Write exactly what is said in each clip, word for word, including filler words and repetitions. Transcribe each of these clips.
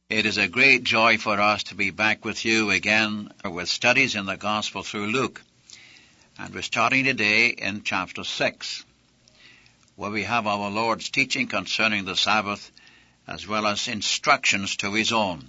It is a great joy for us to be back with you again with studies in the Gospel through Luke. And we're starting today in chapter six, where we have our Lord's teaching concerning the Sabbath, as well as instructions to his own.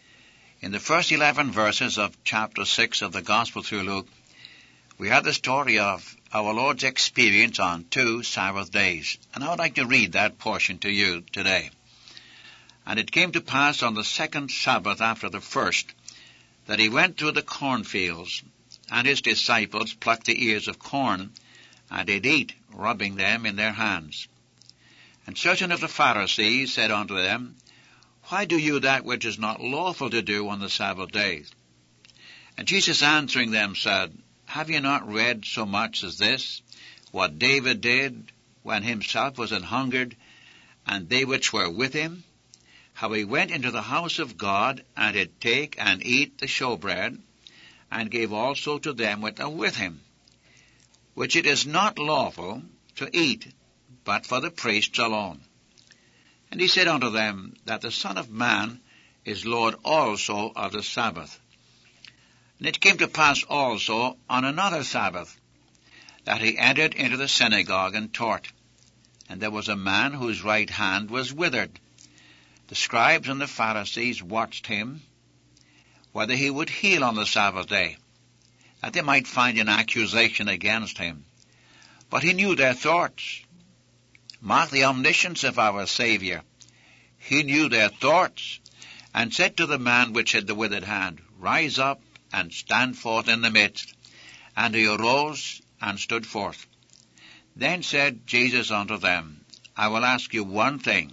In the first eleven verses of chapter six of the Gospel through Luke, we have the story of our Lord's experience on two Sabbath days. And I would like to read that portion to you today. And it came to pass on the second Sabbath after the first, that he went through the cornfields, and his disciples plucked the ears of corn, and did eat, rubbing them in their hands. And certain of the Pharisees said unto them, Why do you that which is not lawful to do on the Sabbath day? And Jesus answering them said, Have ye not read so much as this, what David did, when himself was an hungered, and they which were with him? How he went into the house of God, and did take and eat the showbread, and gave also to them which are with him, which it is not lawful to eat, but for the priests alone. And he said unto them, that the Son of Man is Lord also of the Sabbath. And it came to pass also on another Sabbath, that he entered into the synagogue and taught. And there was a man whose right hand was withered. The scribes and the Pharisees watched him, whether he would heal on the Sabbath day, that they might find an accusation against him. But he knew their thoughts. Mark the omniscience of our Saviour. He knew their thoughts, and said to the man which had the withered hand, Rise up, and stand forth in the midst. And he arose, and stood forth. Then said Jesus unto them, I will ask you one thing.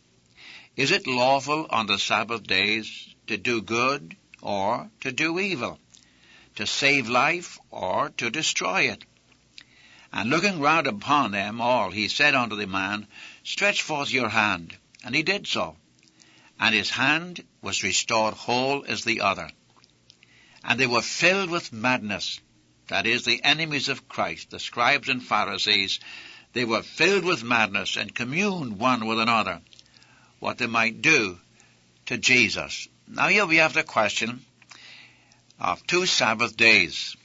Is it lawful on the Sabbath days to do good or to do evil, to save life or to destroy it? And looking round upon them all, he said unto the man, Stretch forth your hand. And he did so. And his hand was restored whole as the other. And they were filled with madness, that is, the enemies of Christ, the scribes and Pharisees. They were filled with madness, and communed one with another, what they might do to Jesus. Now here we have the question of two Sabbath days.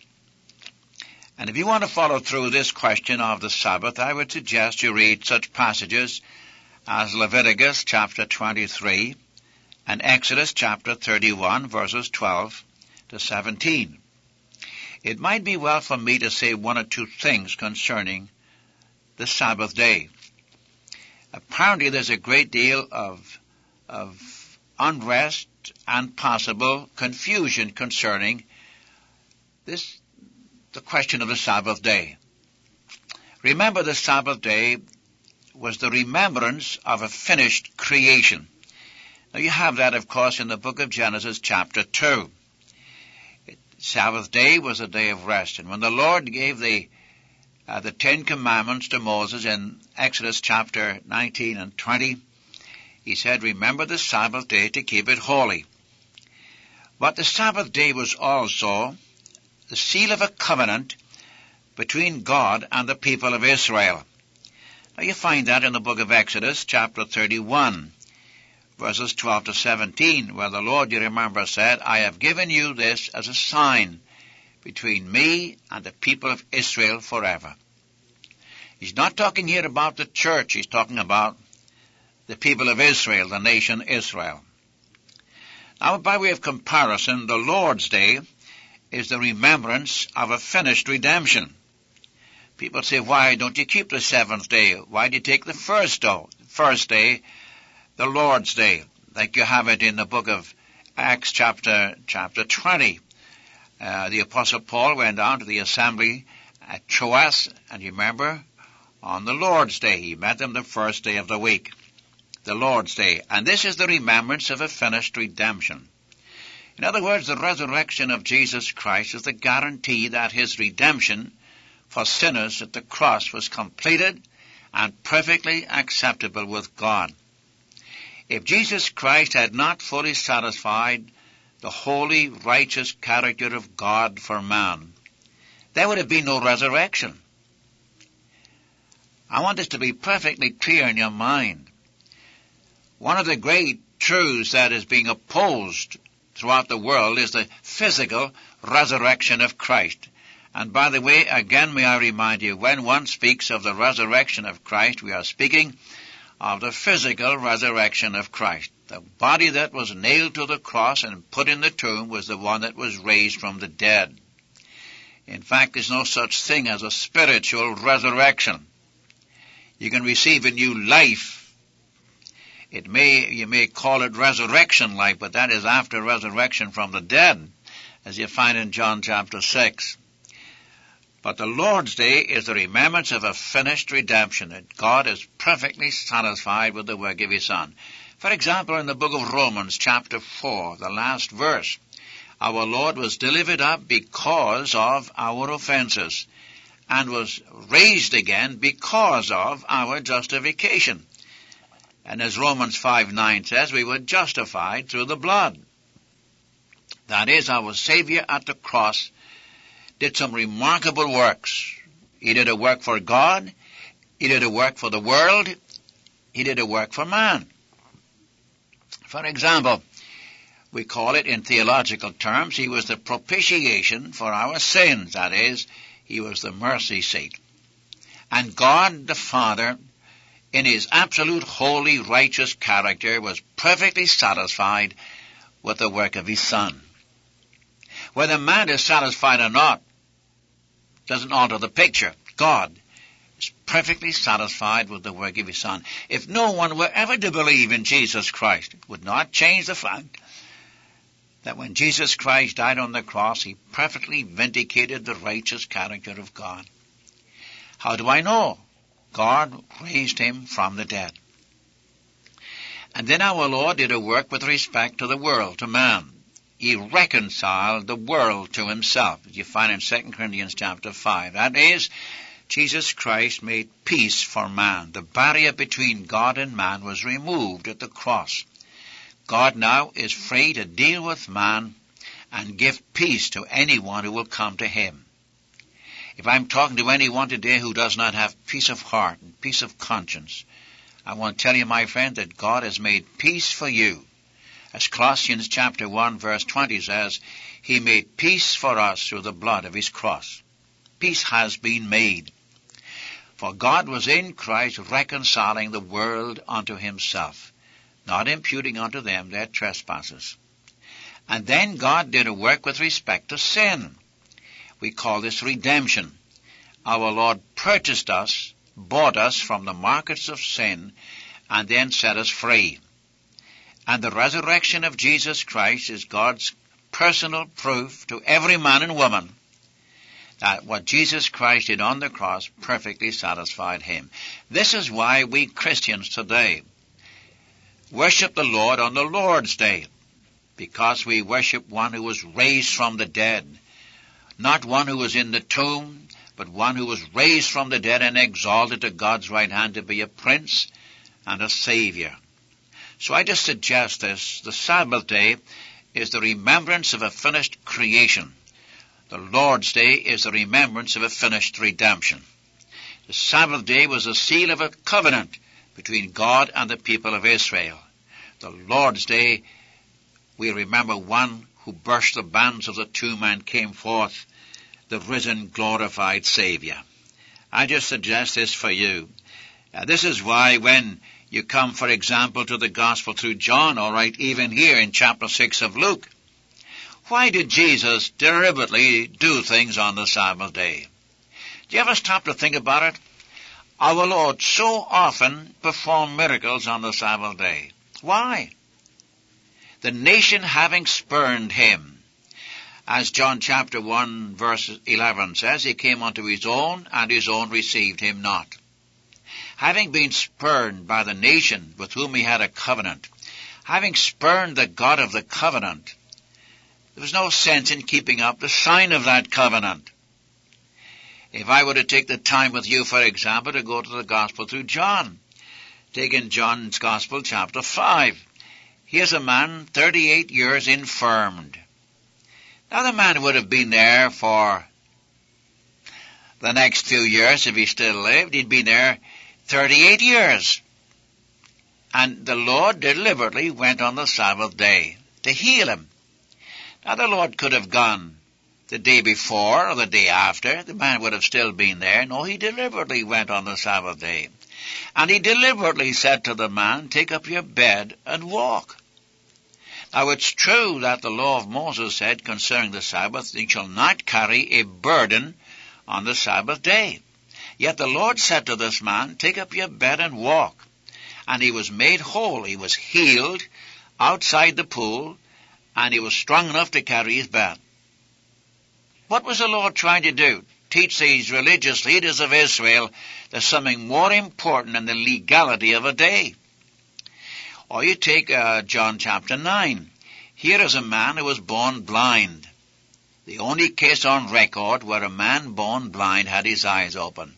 And if you want to follow through this question of the Sabbath, I would suggest you read such passages as Leviticus chapter twenty-three and Exodus chapter thirty-one, verses twelve to seventeen. It might be well for me to say one or two things concerning the Sabbath day. Apparently there's a great deal of, of unrest and possible confusion concerning this, the question of the Sabbath day. Remember, the Sabbath day was the remembrance of a finished creation. Now you have that, of course, in the book of Genesis chapter two. Sabbath day was a day of rest. And when the Lord gave the Uh, the Ten Commandments to Moses in Exodus chapter nineteen and twenty, he said, Remember the Sabbath day to keep it holy. But the Sabbath day was also the seal of a covenant between God and the people of Israel. Now you find that in the book of Exodus chapter thirty-one, verses twelve to seventeen, where the Lord, you remember, said, I have given you this as a sign between me and the people of Israel forever. He's not talking here about the church. He's talking about the people of Israel, the nation Israel. Now, by way of comparison, the Lord's Day is the remembrance of a finished redemption. People say, why don't you keep the seventh day? Why do you take the first day, first day, the Lord's Day, like you have it in the book of Acts chapter, chapter twenty? Uh, the Apostle Paul went down to the assembly at Troas, and you remember, on the Lord's Day. He met them the first day of the week, the Lord's Day. And this is the remembrance of a finished redemption. In other words, the resurrection of Jesus Christ is the guarantee that his redemption for sinners at the cross was completed and perfectly acceptable with God. If Jesus Christ had not fully satisfied the holy, righteous character of God for man, there would have been no resurrection. I want this to be perfectly clear in your mind. One of the great truths that is being opposed throughout the world is the physical resurrection of Christ. And by the way, again may I remind you, when one speaks of the resurrection of Christ, we are speaking of the physical resurrection of Christ. The body that was nailed to the cross and put in the tomb was the one that was raised from the dead. In fact, there's no such thing as a spiritual resurrection. You can receive a new life. It may, you may call it resurrection life, but that is after resurrection from the dead, as you find in John chapter six. But the Lord's Day is the remembrance of a finished redemption, that God is perfectly satisfied with the work of His Son. For example, in the book of Romans chapter four, the last verse, our Lord was delivered up because of our offenses, and was raised again because of our justification. And as Romans five nine says, we were justified through the blood. That is, our Savior at the cross did some remarkable works. He did a work for God, He did a work for the world, He did a work for man. For example, we call it in theological terms, He was the propitiation for our sins. That is, He was the mercy seat. And God the Father, in His absolute holy, righteous character, was perfectly satisfied with the work of His Son. Whether man is satisfied or not doesn't alter the picture. God is perfectly satisfied with the work of His Son. If no one were ever to believe in Jesus Christ, it would not change the fact that when Jesus Christ died on the cross, He perfectly vindicated the righteous character of God. How do I know? God raised Him from the dead. And then our Lord did a work with respect to the world, to man. He reconciled the world to Himself, as you find in Second Corinthians chapter five. That is, Jesus Christ made peace for man. The barrier between God and man was removed at the cross. God now is free to deal with man and give peace to anyone who will come to Him. If I'm talking to anyone today who does not have peace of heart and peace of conscience, I want to tell you, my friend, that God has made peace for you. As Colossians chapter one verse twenty says, He made peace for us through the blood of His cross. Peace has been made. For God was in Christ reconciling the world unto Himself, not imputing unto them their trespasses. And then God did a work with respect to sin. We call this redemption. Our Lord purchased us, bought us from the markets of sin, and then set us free. And the resurrection of Jesus Christ is God's personal proof to every man and woman that what Jesus Christ did on the cross perfectly satisfied Him. This is why we Christians today worship the Lord on the Lord's Day, because we worship one who was raised from the dead, not one who was in the tomb, but one who was raised from the dead and exalted to God's right hand to be a prince and a savior. So I just suggest this. The Sabbath day is the remembrance of a finished creation. The Lord's Day is the remembrance of a finished redemption. The Sabbath day was a seal of a covenant between God and the people of Israel. The Lord's Day, we remember one who burst the bands of the tomb and came forth, the risen, glorified Savior. I just suggest this for you. Uh, this is why when you come, for example, to the Gospel through John, all right, even here in chapter six of Luke, why did Jesus deliberately do things on the Sabbath day? Do you ever stop to think about it? Our Lord so often performed miracles on the Sabbath day. Why? The nation having spurned Him. As John chapter one verse eleven says, He came unto His own, and His own received Him not. Having been spurned by the nation with whom He had a covenant, having spurned the God of the covenant, there was no sense in keeping up the sign of that covenant. If I were to take the time with you, for example, to go to the Gospel through John, take in John's Gospel chapter five. Here's a man thirty-eight years infirmed. Now the man would have been there for the next few years if he still lived. He'd been there thirty-eight years. And the Lord deliberately went on the Sabbath day to heal him. Now the Lord could have gone the day before or the day after. The man would have still been there. No, he deliberately went on the Sabbath day. And he deliberately said to the man, take up your bed and walk. Now it's true that the law of Moses said concerning the Sabbath, you shall not carry a burden on the Sabbath day. Yet the Lord said to this man, take up your bed and walk. And he was made whole. He was healed outside the pool, and he was strong enough to carry his bed. What was the Lord trying to do? Teach these religious leaders of Israel there's something more important than the legality of a day. Or you take uh, John chapter nine. Here is a man who was born blind. The only case on record where a man born blind had his eyes open.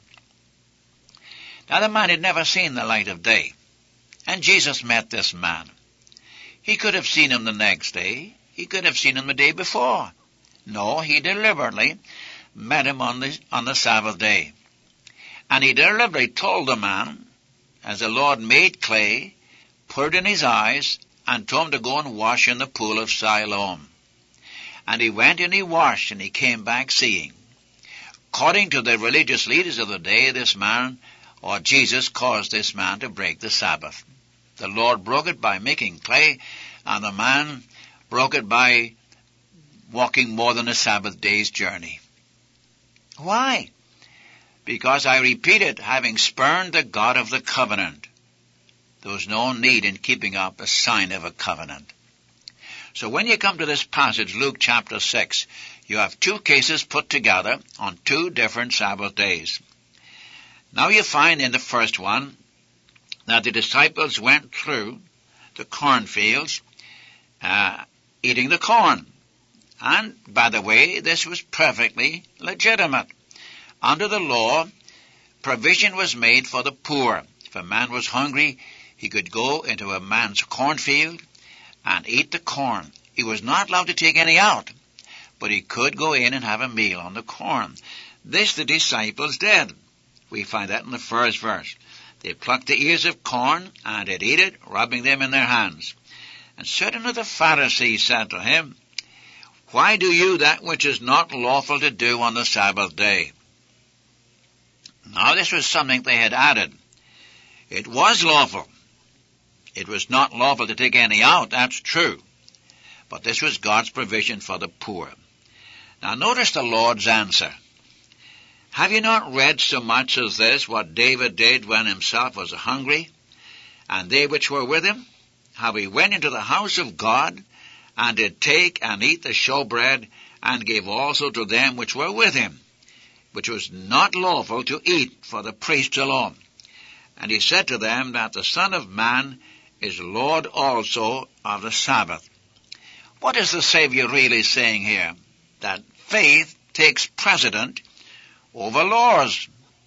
Now the man had never seen the light of day. And Jesus met this man. He could have seen him the next day. He could have seen him the day before. No, he deliberately met him on the, on the Sabbath day. And he deliberately told the man, as the Lord made clay, put it in his eyes, and told him to go and wash in the pool of Siloam. And he went and he washed, and he came back seeing. According to the religious leaders of the day, this man, or Jesus, caused this man to break the Sabbath. The Lord broke it by making clay, and the man broke it by walking more than a Sabbath day's journey. Why? Because, I repeat it, having spurned the God of the covenant, there was no need in keeping up a sign of a covenant. So when you come to this passage, Luke chapter six, you have two cases put together on two different Sabbath days. Now you find in the first one that the disciples went through the cornfields uh, eating the corn. And, by the way, this was perfectly legitimate. Under the law, provision was made for the poor. If a man was hungry, he could go into a man's cornfield and eat the corn. He was not allowed to take any out, but he could go in and have a meal on the corn. This the disciples did. We find that in the first verse. They plucked the ears of corn and did eat it, rubbing them in their hands. And certain of the Pharisees said to him, why do you that which is not lawful to do on the Sabbath day? Now this was something they had added. It was lawful. It was not lawful to take any out, that's true. But this was God's provision for the poor. Now notice the Lord's answer. Have you not read so much as this, what David did when himself was hungry, and they which were with him? How he went into the house of God, and did take and eat the showbread, and gave also to them which were with him, which was not lawful to eat for the priests alone. And he said to them that the Son of Man is Lord also of the Sabbath. What is the Savior really saying here? That faith takes precedent over laws.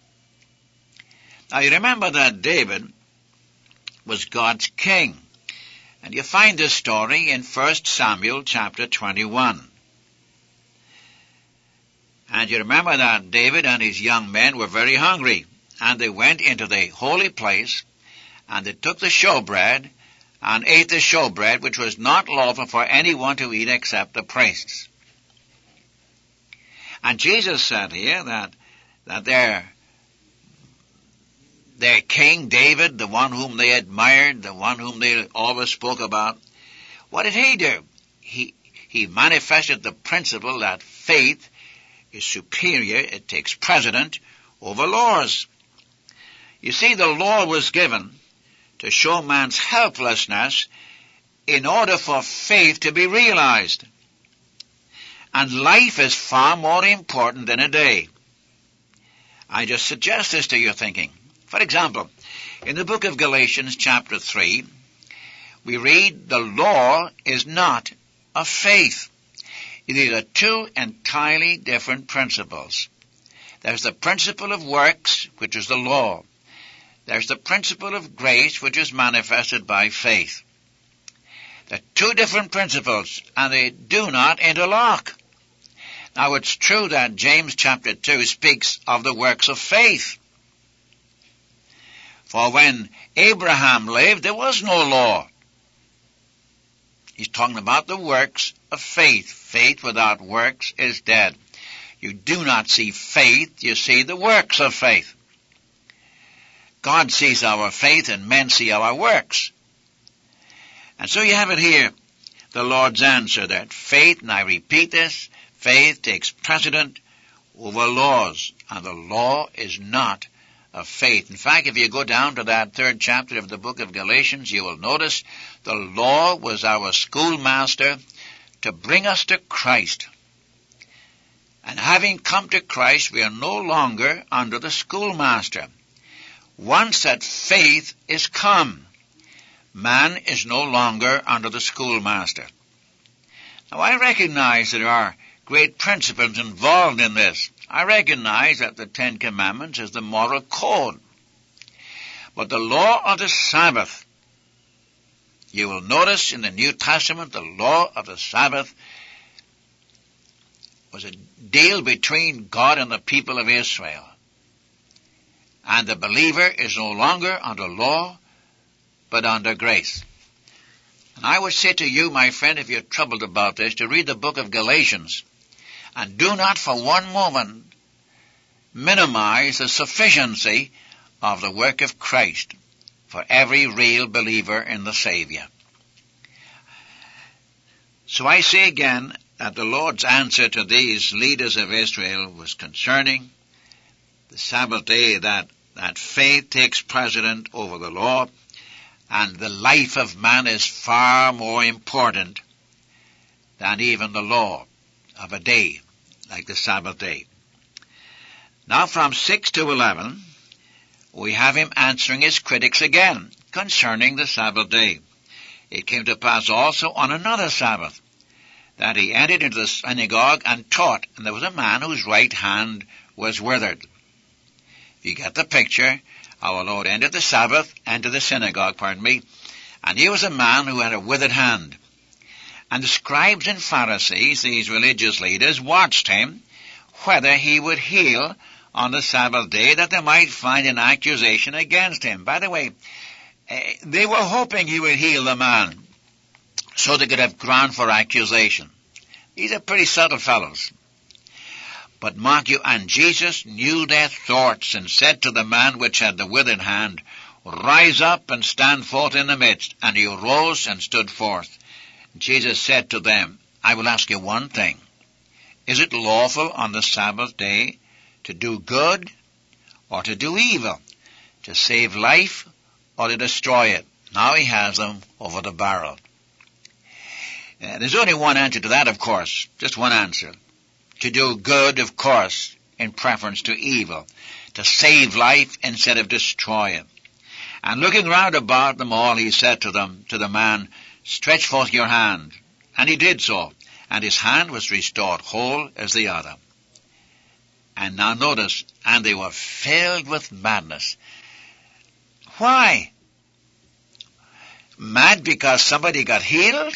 Now you remember that David was God's king. And you find this story in First Samuel chapter twenty-one. And you remember that David and his young men were very hungry. And they went into the holy place, and they took the showbread, and ate the showbread, which was not lawful for anyone to eat except the priests. And Jesus said here that, that their, their king David, the one whom they admired, the one whom they always spoke about, what did he do? He, he manifested the principle that faith is superior, it takes precedent over laws. You see, the law was given to show man's helplessness in order for faith to be realized. And life is far more important than a day. I just suggest this to your thinking. For example, in the book of Galatians chapter three, we read, the law is not of faith. These are two entirely different principles. There's the principle of works, which is the law. There's the principle of grace, which is manifested by faith. They're two different principles, and they do not interlock. Now, it's true that James chapter two speaks of the works of faith. For when Abraham lived, there was no law. He's talking about the works of faith. Faith without works is dead. You do not see faith, you see the works of faith. God sees our faith and men see our works. And so you have it here, the Lord's answer that faith, and I repeat this, faith takes precedent over laws, and the law is not of faith. In fact, if you go down to that third chapter of the book of Galatians, you will notice the law was our schoolmaster to bring us to Christ. And having come to Christ, we are no longer under the schoolmaster. Once that faith is come, man is no longer under the schoolmaster. Now, I recognize there are great principles involved in this. I recognize that the Ten Commandments is the moral code. But the law of the Sabbath, you will notice in the New Testament, the law of the Sabbath was a deal between God and the people of Israel. And the believer is no longer under law, but under grace. And I would say to you, my friend, if you're troubled about this, to read the book of Galatians. And do not for one moment minimize the sufficiency of the work of Christ for every real believer in the Savior. So I say again that the Lord's answer to these leaders of Israel was concerning the Sabbath day, that, that faith takes precedent over the law, and the life of man is far more important than even the law of a day like the Sabbath day. Now from six to eleven, we have him answering his critics again concerning the Sabbath day. It came to pass also on another Sabbath that he entered into the synagogue and taught, and there was a man whose right hand was withered. If you get the picture, our Lord entered the Sabbath, entered the synagogue, pardon me, and he was a man who had a withered hand. And the scribes and Pharisees, these religious leaders, watched him, whether he would heal on the Sabbath day, that they might find an accusation against him. By the way, they were hoping he would heal the man, so they could have ground for accusation. These are pretty subtle fellows. But mark you, and Jesus knew their thoughts, and said to the man which had the withered hand, Rise up and stand forth in the midst. And he arose and stood forth. Jesus said to them, I will ask you one thing. Is it lawful on the Sabbath day to do good or to do evil, to save life or to destroy it? Now he has them over the barrel. Uh, there's only one answer to that, of course, just one answer. To do good, of course, in preference to evil, to save life instead of destroy it. And looking round about them all, he said to them, to the man, Stretch forth your hand. And he did so, and his hand was restored whole as the other. And now notice, and they were filled with madness. Why? Mad because somebody got healed?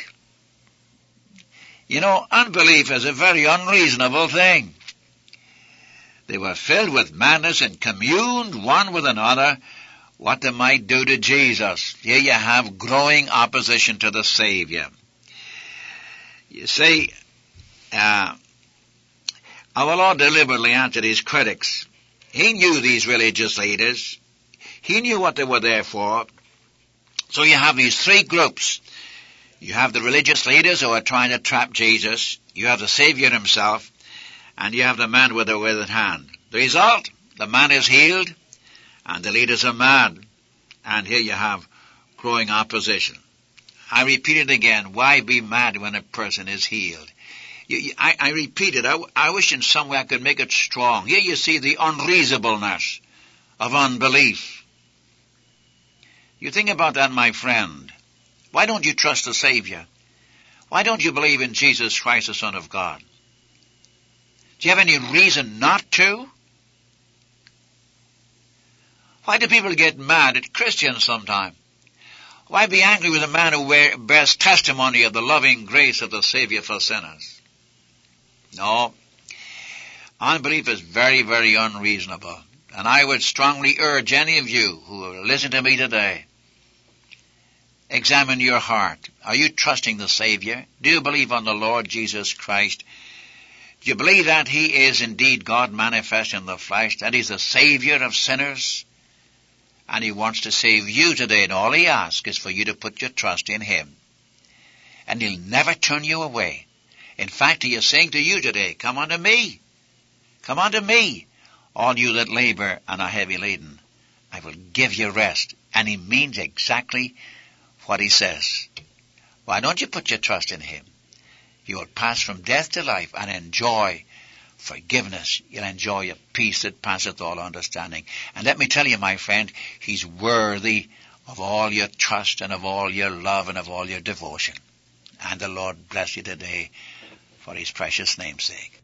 You know, unbelief is a very unreasonable thing. They were filled with madness and communed one with another what they might do to Jesus. Here you have growing opposition to the Savior. You see, uh, our Lord deliberately answered his critics. He knew these religious leaders. He knew what they were there for. So you have these three groups. You have the religious leaders who are trying to trap Jesus. You have the Savior himself. And you have the man with the withered hand. The result, the man is healed, and the leaders are mad. And here you have growing opposition. I repeat it again. Why be mad when a person is healed? You, you, I, I repeat it. I, I wish in some way I could make it strong. Here you see the unreasonableness of unbelief. You think about that, my friend. Why don't you trust the Savior? Why don't you believe in Jesus Christ, the Son of God? Do you have any reason not to? Why do people get mad at Christians sometimes? Why be angry with a man who bears testimony of the loving grace of the Savior for sinners? No. Unbelief is very, very unreasonable. And I would strongly urge any of you who listen to me today Examine your heart. Are you trusting the Savior? Do you believe on the Lord Jesus Christ? Do you believe that He is indeed God manifest in the flesh, that He's the Savior of sinners? And He wants to save you today, and all He asks is for you to put your trust in Him. And He'll never turn you away. In fact, He is saying to you today, come unto me. Come unto me, all you that labor and are heavy laden. I will give you rest. And He means exactly what He says. Why don't you put your trust in Him? You will pass from death to life and enjoy forgiveness. You'll enjoy a peace that passeth all understanding. And let me tell you, my friend, He's worthy of all your trust and of all your love and of all your devotion. And the Lord bless you today for His precious name's sake.